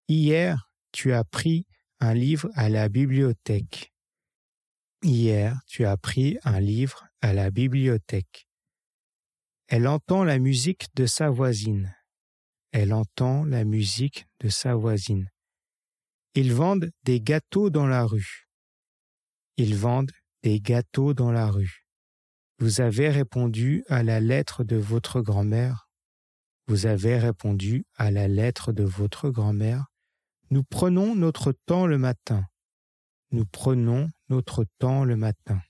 Hier, tu as pris un livre à la bibliothèque. Hier, tu as pris un livre à la bibliothèque. Elle entend la musique de sa voisine. Elle entend la musique de sa voisine. Ils vendent des gâteaux dans la rue. Ils vendent des gâteaux dans la rue. Vous avez répondu à la lettre de votre grand-mère. Vous avez répondu à la lettre de votre grand-mère. Nous prenons notre temps le matin. Nous prenons notre temps le matin.